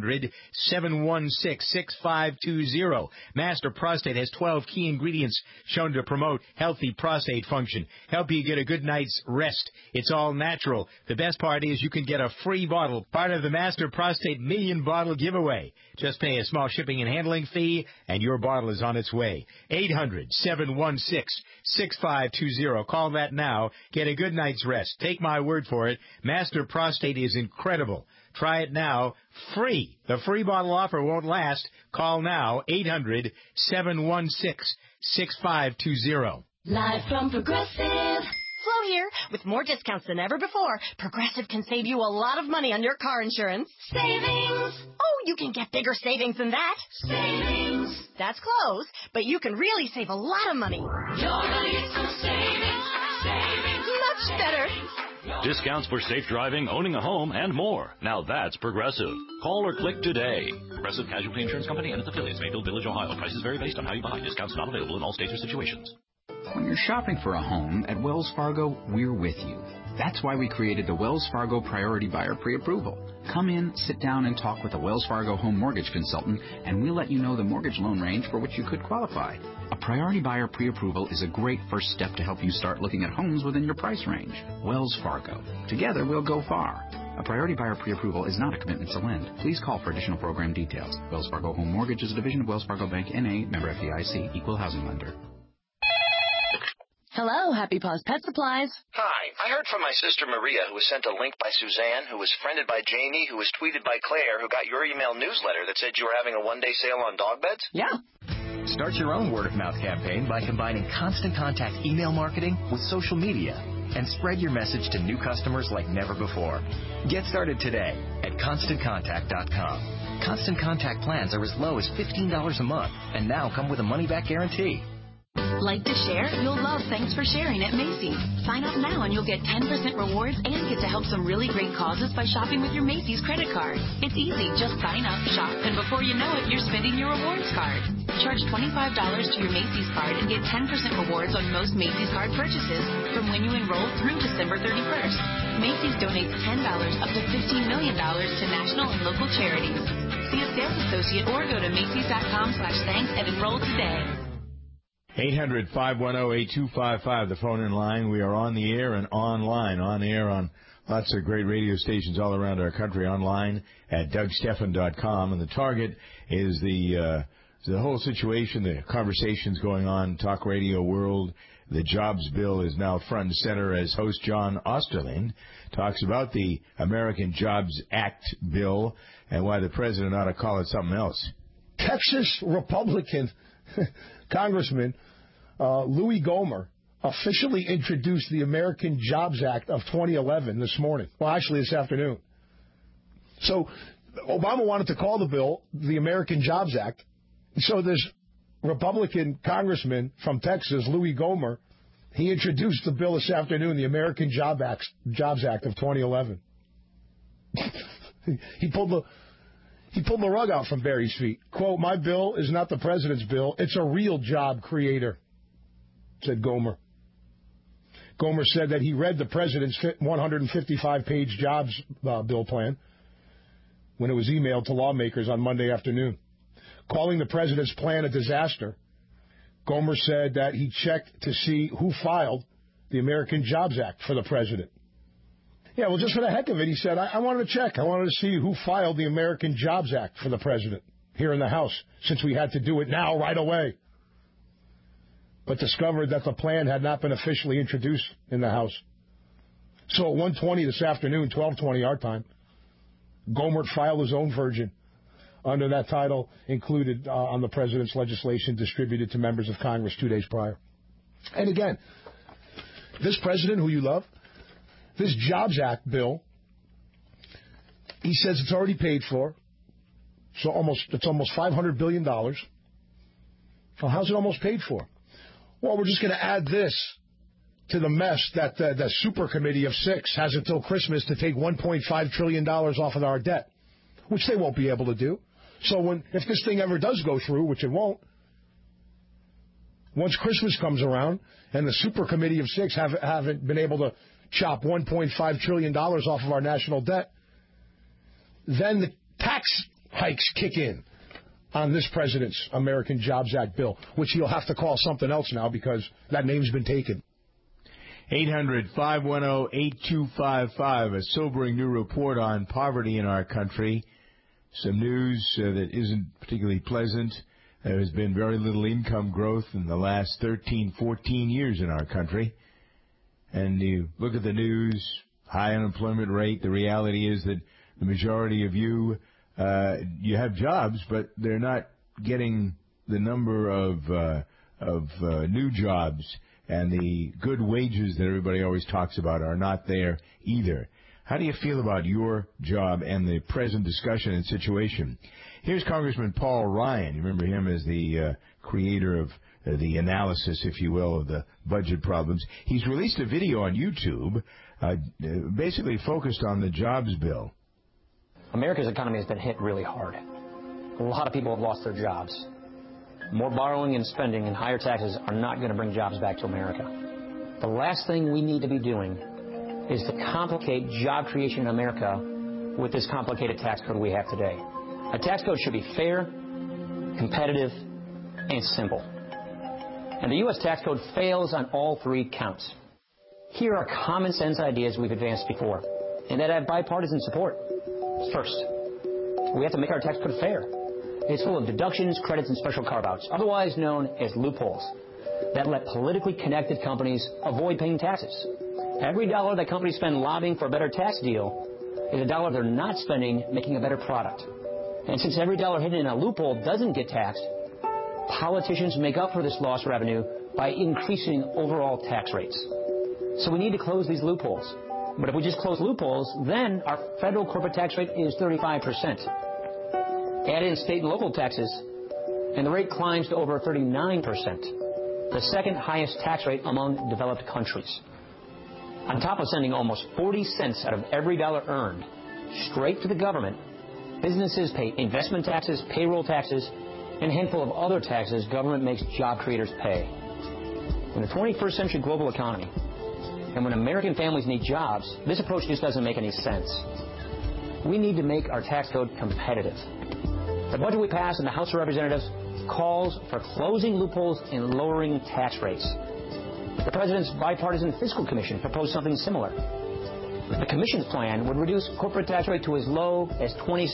[SPEAKER 3] 800-716-6520. Master Prostate has 12 key ingredients shown to promote healthy prostate function, help you get a good night's rest. It's all natural. The best part is you can get a free bottle, part of the Master Prostate Million Bottle giveaway. Just pay a small shipping and handling fee, and your bottle is on its way. 800-716-6520. Call that now. Get a good night's rest. Take my word for it. Master Prostate is incredible. Try it now. Free. The free bottle offer won't last. Call now. 800-716-6520.
[SPEAKER 18] Live from Progressive.
[SPEAKER 1] Flo here. With more discounts than ever before, Progressive can save you a lot of money on your car insurance.
[SPEAKER 18] Savings.
[SPEAKER 1] Oh, you can get bigger savings than that.
[SPEAKER 18] Savings.
[SPEAKER 1] That's close, but you can really save a lot of money.
[SPEAKER 18] You're gonna get some savings. Savings.
[SPEAKER 1] Much better.
[SPEAKER 12] Discounts for safe driving, owning a home, and more. Now that's Progressive. Call or click today. Progressive Casualty Insurance Company and its affiliates, Mayfield Village, Ohio. Prices vary based on how you buy. Discounts not available in all states or situations.
[SPEAKER 4] When you're shopping for a home, at Wells Fargo, we're with you. That's why we created the Wells Fargo Priority Buyer Pre-Approval. Come in, sit down, and talk with a Wells Fargo home mortgage consultant, and we'll let you know the mortgage loan range for which you could qualify. A Priority Buyer Pre-Approval is a great first step to help you start looking at homes within your price range. Wells Fargo. Together, we'll go far. A Priority Buyer Pre-Approval is not a commitment to lend. Please call for additional program details. Wells Fargo Home Mortgage is a division of Wells Fargo Bank, N.A., member FDIC, equal housing lender.
[SPEAKER 9] Hello, Happy Paws Pet Supplies.
[SPEAKER 10] Hi. I heard from my sister Maria, who was sent a link by Suzanne, who was friended by Jamie, who was tweeted by Claire, who got your email newsletter that said you were having a one-day sale on dog beds?
[SPEAKER 9] Yeah.
[SPEAKER 13] Start your own word-of-mouth campaign by combining Constant Contact email marketing with social media and spread your message to new customers like never before. Get started today at ConstantContact.com. Constant Contact plans are as low as $15 a month and now come with a money-back guarantee.
[SPEAKER 26] Like to share? You'll love Thanks for Sharing at Macy's. Sign up now and you'll get 10% rewards and get to help some really great causes by shopping with your Macy's credit card. It's easy. Just sign up, shop, and before you know it, you're spending your rewards card. Charge $25 to your Macy's card and get 10% rewards on most Macy's card purchases from when you enroll through December 31st. Macy's donates $10 up to $15 million to national and local charities. See a sales associate or go to Macys.com/thanks and enroll today.
[SPEAKER 3] 800-510-8255, the phone in line. We are on the air and online, on air on lots of great radio stations all around our country, online at DougStephan.com. And the target is the whole situation, the conversations going on, talk radio world. The jobs bill is now front and center as host John Osterlind talks about the American Jobs Act bill and why the president ought to call it something else.
[SPEAKER 27] Texas Republican Congressman Louis Gohmert officially introduced the American Jobs Act of 2011 this morning. Well, actually this afternoon. So Obama wanted to call the bill the American Jobs Act. So this Republican congressman from Texas, Louis Gohmert, he introduced the bill this afternoon, the American Jobs Act of 2011. He pulled the rug out from Barry's feet. Quote, "My bill is not the president's bill. It's a real job creator," said Gohmert. Gohmert said that he read the president's 155-page jobs bill plan when it was emailed to lawmakers on Monday afternoon. Calling the president's plan a disaster, Gohmert said that he checked to see who filed the American Jobs Act for the president. Yeah, well, just for the heck of it, he said, I wanted to check. I wanted to see who filed the American Jobs Act for the president here in the House, since we had to do it now, right away. But discovered that the plan had not been officially introduced in the House. So at 1:20 this afternoon, 12:20 our time, Gohmert filed his own version under that title included on the president's legislation distributed to members of Congress 2 days prior. And again, this president who you love, this Jobs Act bill, he says it's already paid for. So it's almost $500 billion. Well, how's it almost paid for? Well, we're just going to add this to the mess that the super committee of 6 has until Christmas to take $1.5 trillion off of our debt, which they won't be able to do. So if this thing ever does go through, which it won't, Once Christmas comes around and the super committee of 6 haven't been able to chop $1.5 trillion off of our national debt, then the tax hikes kick in on this president's American Jobs Act bill, which he'll have to call something else now because that name's been taken.
[SPEAKER 3] 800-510-8255, a sobering new report on poverty in our country. Some news that isn't particularly pleasant. There has been very little income growth in the last 13, 14 years in our country. And you look at the news, high unemployment rate. The reality is that the majority of you have jobs, but they're not getting the number of new jobs, and the good wages that everybody always talks about are not there either. How do you feel about your job and the present discussion and situation? Here's Congressman Paul Ryan. You remember him as the creator of the analysis, if you will, of the budget problems. He's released a video on YouTube basically focused on the jobs bill.
[SPEAKER 14] America's economy has been hit really hard. A lot of people have lost their jobs. More borrowing and spending and higher taxes are not going to bring jobs back to America. The last thing we need to be doing is to complicate job creation in America with this complicated tax code we have today. A tax code should be fair, competitive, and simple. And the U.S. tax code fails on all 3 counts. Here are common sense ideas we've advanced before, and that have bipartisan support. First, we have to make our tax code fair. It's full of deductions, credits, and special carve-outs, otherwise known as loopholes, that let politically connected companies avoid paying taxes. Every dollar that companies spend lobbying for a better tax deal is a dollar they're not spending making a better product. And since every dollar hidden in a loophole doesn't get taxed, politicians make up for this lost revenue by increasing overall tax rates. So we need to close these loopholes. But if we just close loopholes, then our federal corporate tax rate is 35%. Add in state and local taxes, and the rate climbs to over 39%, the second highest tax rate among developed countries. On top of sending almost 40 cents out of every dollar earned straight to the government, businesses pay investment taxes, payroll taxes, and a handful of other taxes government makes job creators pay. In the 21st century global economy, and when American families need jobs, this approach just doesn't make any sense. We need to make our tax code competitive. The budget we passed in the House of Representatives calls for closing loopholes and lowering tax rates. The President's Bipartisan Fiscal Commission proposed something similar. The Commission's plan would reduce corporate tax rate to as low as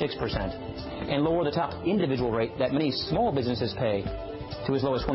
[SPEAKER 14] 26% and lower the top individual rate that many small businesses pay to as low as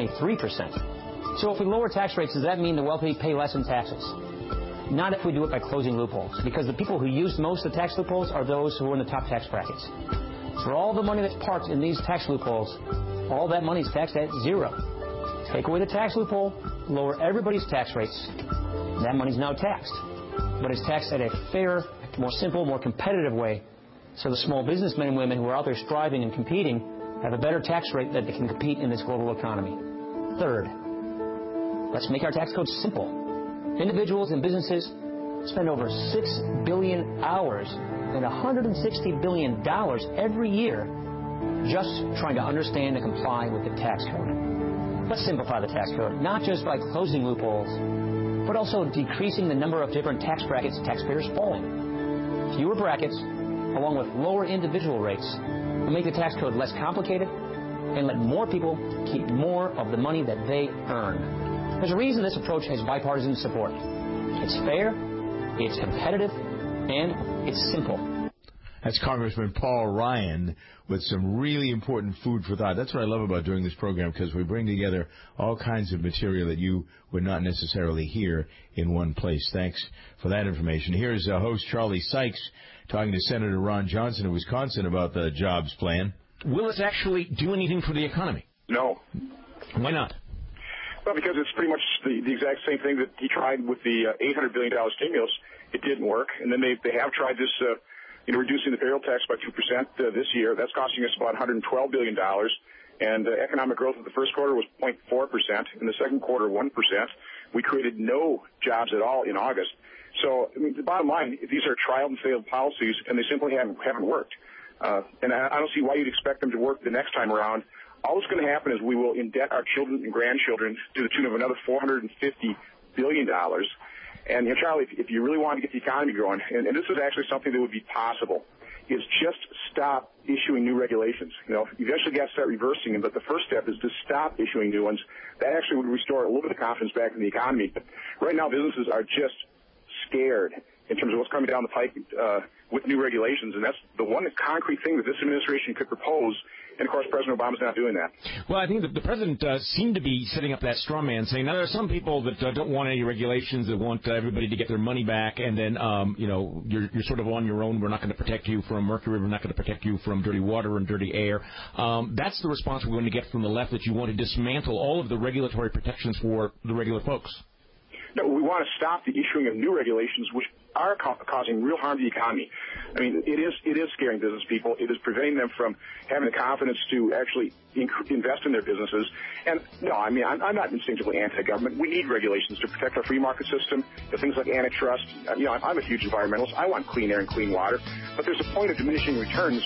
[SPEAKER 14] 23%. So if we lower tax rates, does that mean the wealthy pay less in taxes? Not if we do it by closing loopholes, because the people who use most of the tax loopholes are those who are in the top tax brackets. For all the money that's parked in these tax loopholes, all that money is taxed at zero. Take away the tax loophole, lower everybody's tax rates, that money's now taxed. But it's taxed at a fair, more simple, more competitive way, so the small businessmen and women who are out there striving and competing have a better tax rate that they can compete in this global economy. Third, let's make our tax code simple. Individuals and businesses spend over 6 billion hours and $160 billion every year just trying to understand and comply with the tax code. Let's simplify the tax code, not just by closing loopholes, but also decreasing the number of different tax brackets taxpayers fall in. Fewer brackets, along with lower individual rates, will make the tax code less complicated and let more people keep more of the money that they earn. There's a reason this approach has bipartisan support. It's fair, it's competitive, and it's simple.
[SPEAKER 3] That's Congressman Paul Ryan with some really important food for thought. That's what I love about doing this program, because we bring together all kinds of material that you would not necessarily hear in one place. Thanks for that information. Here's host Charlie Sykes talking to Senator Ron Johnson of Wisconsin about the jobs plan.
[SPEAKER 7] Will it actually do anything for the economy?
[SPEAKER 15] No.
[SPEAKER 7] Why not?
[SPEAKER 15] Well, because it's pretty much the exact same thing that he tried with the $800 billion stimulus. It didn't work. And then they have tried this, reducing the payroll tax by 2% this year. That's costing us about $112 billion. And economic growth in the first quarter was 0.4%. In the second quarter, 1%. We created no jobs at all in August. So the bottom line, these are tried and failed policies, and they simply haven't worked. And I don't see why you'd expect them to work the next time around all that's going to happen is we will indebt our children and grandchildren to the tune of another $450 billion. And, Charlie, if you really want to get the economy growing, and this is actually something that would be possible, is just stop issuing new regulations. Eventually you got to start reversing them, but the first step is to stop issuing new ones. That actually would restore a little bit of confidence back in the economy. But right now, businesses are just scared in terms of what's coming down the pike with new regulations, and that's the one concrete thing that this administration could propose. And, of course, President Obama's not doing that.
[SPEAKER 2] Well, I think that the president seemed to be setting up that straw man, saying, now, there are some people that don't want any regulations, that want everybody to get their money back, and then, you're sort of on your own. We're not going to protect you from mercury. We're not going to protect you from dirty water and dirty air. That's the response we're going to get from the left, that you want to dismantle all of the regulatory protections for the regular folks.
[SPEAKER 15] No, we want to stop the issuing of new regulations, which are causing real harm to the economy. I mean, it is scaring business people. It is preventing them from having the confidence to actually invest in their businesses. And no, I mean, I'm not instinctively anti-government. We need regulations to protect our free market system. Things like antitrust. I'm a huge environmentalist. I want clean air and clean water. But there's a point of diminishing returns.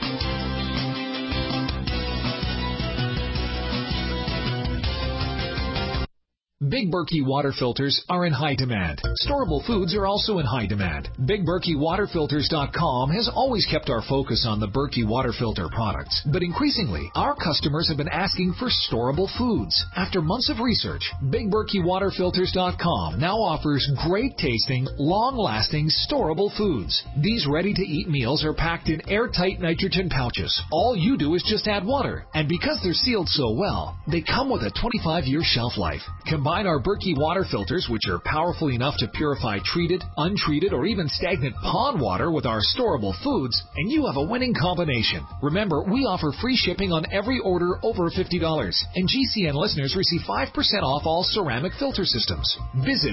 [SPEAKER 11] Big Berkey water filters are in high demand. Storable foods are also in high demand. BigBerkeyWaterFilters.com has always kept our focus on the Berkey water filter products, but increasingly, our customers have been asking for storable foods. After months of research, BigBerkeyWaterFilters.com now offers great-tasting, long-lasting, storable foods. These ready-to-eat meals are packed in airtight nitrogen pouches. All you do is just add water, and because they're sealed so well, they come with a 25-year shelf life. Combine our Berkey water filters, which are powerful enough to purify treated, untreated, or even stagnant pond water with our storable foods, and you have a winning combination. Remember, we offer free shipping on every order over $50, and GCN listeners receive 5% off all ceramic filter systems. Visit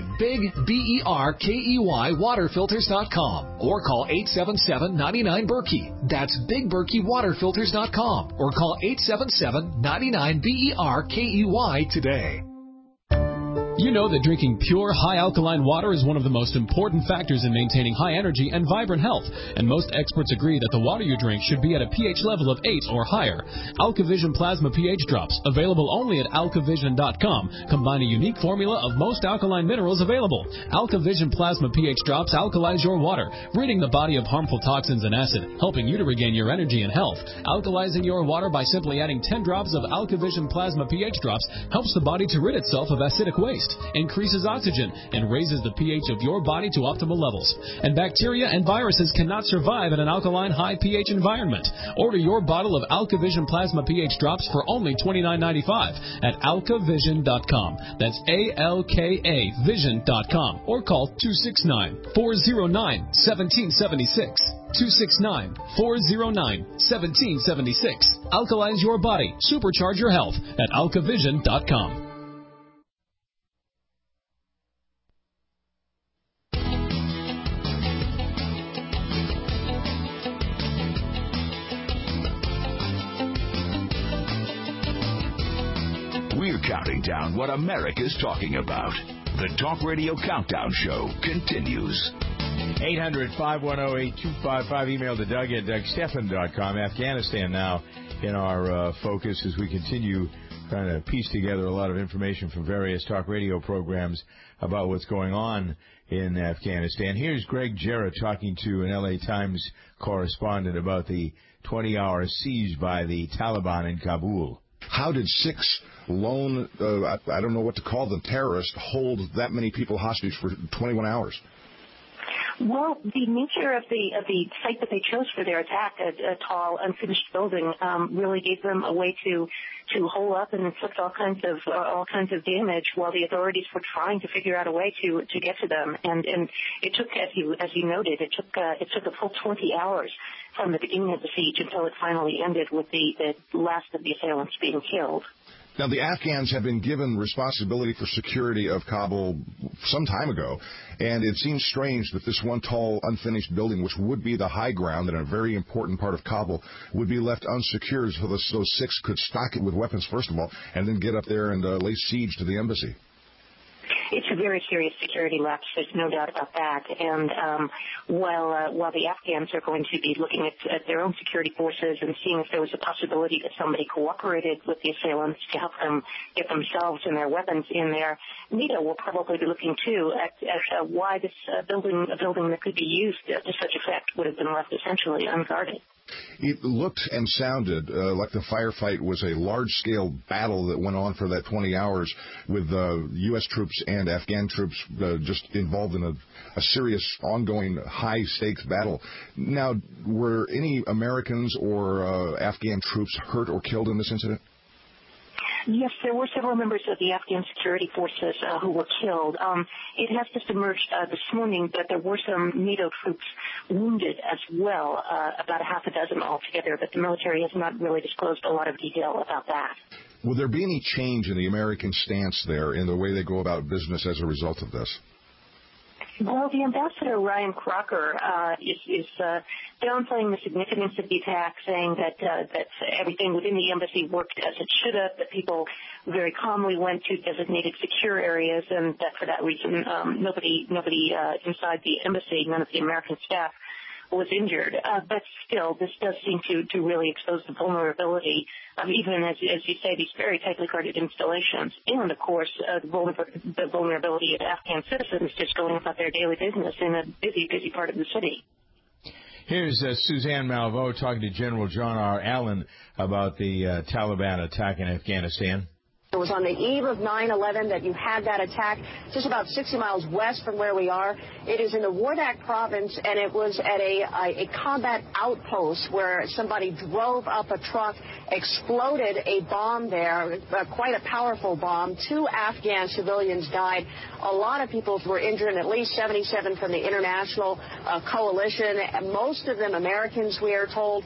[SPEAKER 11] BigBerkeyWaterFilters.com or call 877-99-BERKEY. That's BigBerkeyWaterFilters.com or call 877-99-BERKEY today.
[SPEAKER 16] You know that drinking pure, high-alkaline water is one of the most important factors in maintaining high energy and vibrant health, and most experts agree that the water you drink should be at a pH level of 8 or higher. AlkaVision Plasma pH Drops, available only at alkavision.com, combine a unique formula of most alkaline minerals available. AlkaVision Plasma pH Drops alkalize your water, ridding the body of harmful toxins and acid, helping you to regain your energy and health. Alkalizing your water by simply adding 10 drops of AlkaVision Plasma pH Drops helps the body to rid itself of acidic waste, increases oxygen, and raises the pH of your body to optimal levels. And bacteria and viruses cannot survive in an alkaline high pH environment. Order your bottle of AlkaVision Plasma pH Drops for only $29.95 at alkavision.com. That's ALKA Vision.com or call 269-409-1776. 269-409-1776. Alkalize your body. Supercharge your health at alkavision.com.
[SPEAKER 17] We're counting down what America's talking about. The Talk Radio Countdown Show continues.
[SPEAKER 3] 800-510-8255. Email to Doug at DougStephan.com. Afghanistan now in our focus as we continue trying to piece together a lot of information from various talk radio programs about what's going on in Afghanistan. Here's Greg Jarrett talking to an LA Times correspondent about the 20-hour siege by the Taliban in Kabul.
[SPEAKER 19] How did 6 lone, I don't know what to call them, terrorists, hold that many people hostage for 21 hours?
[SPEAKER 20] Well, the nature of the site that they chose for their attack, a tall, unfinished building, really gave them a way to hole up and inflict all kinds of damage while the authorities were trying to figure out a way to get to them. And it took, as you noted, it took a full 20 hours from the beginning of the siege until it finally ended with the last of the assailants being killed.
[SPEAKER 19] Now, the Afghans have been given responsibility for security of Kabul some time ago, and it seems strange that this one tall, unfinished building, which would be the high ground in a very important part of Kabul, would be left unsecured so those 6 could stock it with weapons, first of all, and then get up there and lay siege to the embassy.
[SPEAKER 20] it's a very serious security lapse. There's no doubt about that. And while the Afghans are going to be looking at their own security forces and seeing if there was a possibility that somebody cooperated with the assailants to help them get themselves and their weapons in there, NATO will probably be looking too at why this a building that could be used to such effect would have been left essentially unguarded.
[SPEAKER 19] It looked and sounded like the firefight was a large-scale battle that went on for that 20 hours with U.S. troops and Afghan troops just involved in a serious, ongoing, high-stakes battle. Now, were any Americans or Afghan troops hurt or killed in this incident?
[SPEAKER 20] Yes, there were several members of the Afghan security forces who were killed. It has just emerged this morning that there were some NATO troops wounded as well, about a half a dozen altogether, but the military has not really disclosed a lot of detail about that.
[SPEAKER 19] Will there be any change in the American stance there in the way they go about business as a result of this?
[SPEAKER 20] Well, the ambassador, Ryan Crocker, is downplaying the significance of the attack, saying that everything within the embassy worked as it should have, that people very calmly went to designated secure areas, and that for that reason nobody inside the embassy, none of the American staff, was injured. But still, this does seem to really expose the vulnerability, even as you say, these very tightly guarded installations, and of course the vulnerability of Afghan citizens just going about their daily business in a busy part of the city.
[SPEAKER 3] Here's Suzanne Malveaux talking to General John R. Allen about the Taliban attack in Afghanistan.
[SPEAKER 5] It was on the eve of 9/11 that you had that attack, just about 60 miles west from where we are. It is in the Wardak province, and it was at a combat outpost where somebody drove up a truck, exploded a bomb there, quite a powerful bomb. 2 Afghan civilians died. A lot of people were injured, and at least 77 from the international coalition. Most of them Americans, we are told.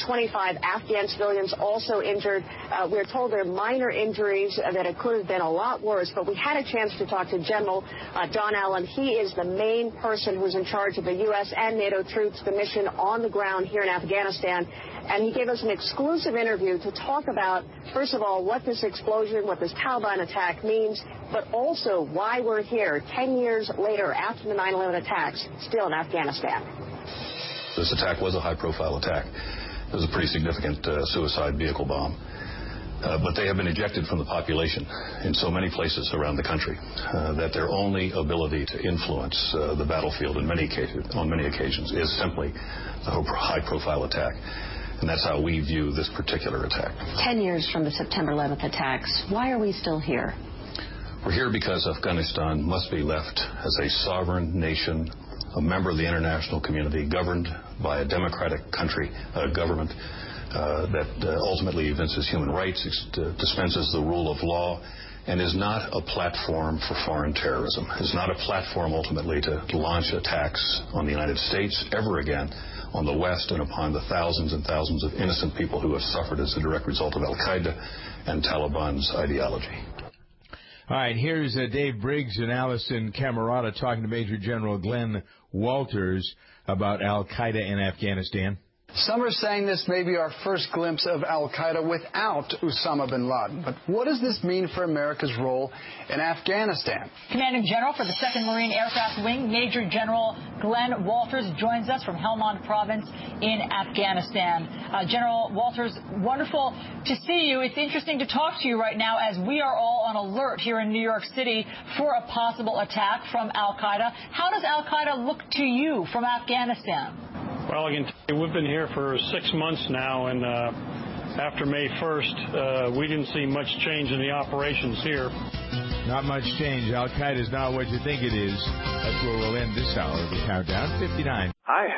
[SPEAKER 5] 25 Afghan civilians also injured. We're told they're minor injuries, that it could have been a lot worse, but we had a chance to talk to General Don Allen. He is the main person who's in charge of the U.S. and NATO troops, the mission on the ground here in Afghanistan, and he gave us an exclusive interview to talk about, first of all, what this explosion, what this Taliban attack means, but also why we're here 10 years later after the 9/11 attacks, still in Afghanistan.
[SPEAKER 6] This attack was a high-profile attack. It was a pretty significant suicide vehicle bomb. But they have been ejected from the population in so many places around the country that their only ability to influence the battlefield on many occasions is simply a high-profile attack. And that's how we view this particular attack.
[SPEAKER 5] 10 years from the September 11th attacks. Why are we still here?
[SPEAKER 6] We're here because Afghanistan must be left as a sovereign nation, a member of the international community, governed by a democratic government that ultimately evinces human rights, dispenses the rule of law, and is not a platform for foreign terrorism. Is not a platform ultimately to launch attacks on the United States ever again, on the West, and upon the thousands and thousands of innocent people who have suffered as a direct result of al-Qaeda and Taliban's ideology.
[SPEAKER 3] All right, here's Dave Briggs and Allison Camerata talking to Major General Glenn Walters about al-Qaeda in Afghanistan.
[SPEAKER 21] Some are saying this may be our first glimpse of al-Qaeda without Osama bin Laden. But what does this mean for America's role in Afghanistan?
[SPEAKER 22] Commanding General for the 2nd Marine Aircraft Wing, Major General Glenn Walters, joins us from Helmand Province in Afghanistan. General Walters, wonderful to see you. It's interesting to talk to you right now as we are all on alert here in New York City for a possible attack from al-Qaeda. How does al-Qaeda look to you from Afghanistan?
[SPEAKER 23] Well, I can tell you we've been here for 6 months now, and after May 1st, we didn't see much change in the operations here.
[SPEAKER 3] Not much change. Al-Qaeda is not what you think it is. That's where we'll end this hour of the Countdown. 59.
[SPEAKER 24] Hi.